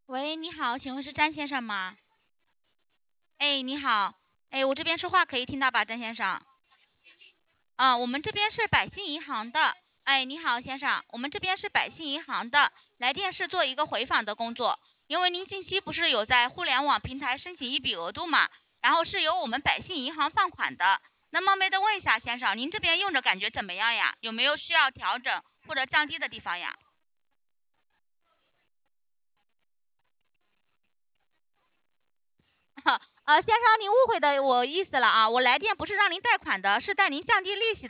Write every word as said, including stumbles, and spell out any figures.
喂，你好，请问是詹先生吗？哎，你好，哎，我这边说话可以听到吧，詹先生？啊，我们这边是百姓银行的。哎，你好，先生，我们这边是百姓银行的，来电是做一个回访的工作，因为您近期不是有在互联网平台申请一笔额度嘛，然后是由我们百姓银行放款的。那冒昧的问一下，先生，您这边用着感觉怎么样呀？有没有需要调整或者降低的地方呀？呃，先生，您误会的我意思了啊，我来电不是让您贷款的，是带您降低利息的。